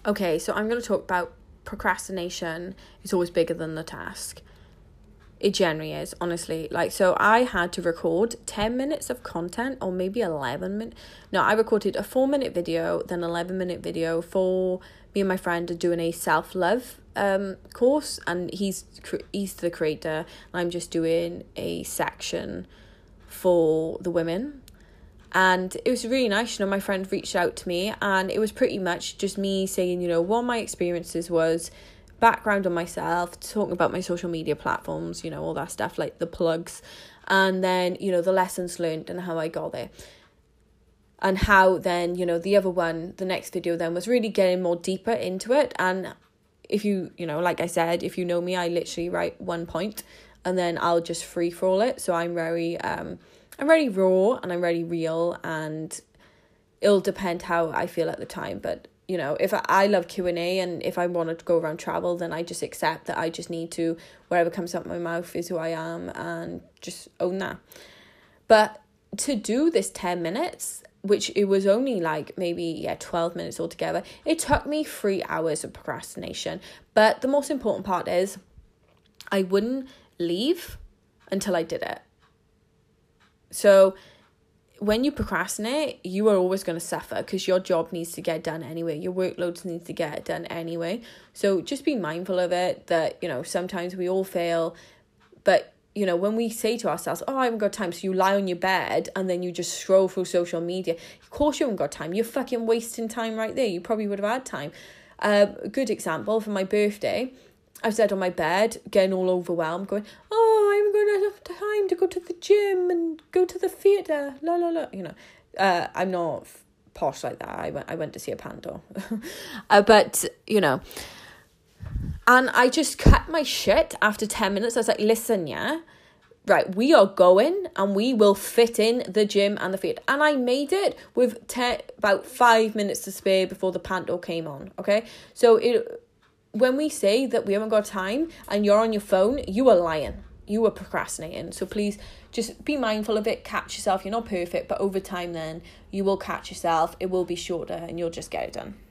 Okay, so I'm going to talk about procrastination. It's always bigger than the task. It generally is, honestly. Like, so I had to record 10 minutes of content, or maybe 11 minutes. No, I recorded a 4-minute video, then 11-minute video for me and my friend are doing a self-love course, and he's the creator, and I'm just doing a section for the women. And it was really nice, my friend reached out to me, and it was pretty much just me saying, what my experiences was, background on myself, talking about my social media platforms, all that stuff, like the plugs, and then, the lessons learned and how I got there. And how then, the other one, the next video then was really getting more deeper into it. And if you, like I said, if you know me, I literally write one point and then I'll just free for all it. So I'm very raw and I'm very real, and it'll depend how I feel at the time. But if I love Q&A, and if I wanted to go around travel, then I just accept that I just need to, wherever comes out my mouth is who I am, and just own that. But to do this 10 minutes, which it was only like maybe 12 minutes altogether, it took me 3 hours of procrastination. But the most important part is I wouldn't leave until I did it. So when you procrastinate, you are always going to suffer, because your job needs to get done anyway. Your workloads need to get done anyway. So just be mindful of it, that, sometimes we all fail. But, when we say to ourselves, I haven't got time, so you lie on your bed and then you just scroll through social media. Of course you haven't got time. You're fucking wasting time right there. You probably would have had time. A good example, for my birthday, I was on my bed, getting all overwhelmed, going, I haven't got enough time to go to the gym and go to the theatre, I'm not posh like that. I went to see a panto. But, and I just cut my shit after 10 minutes. I was like, listen, right, we are going and we will fit in the gym and the theatre. And I made it with about 5 minutes to spare before the panto came on, okay? So when we say that we haven't got time and you're on your phone, you are lying. You are procrastinating. So please just be mindful of it. Catch yourself. You're not perfect, but over time then you will catch yourself. It will be shorter and you'll just get it done.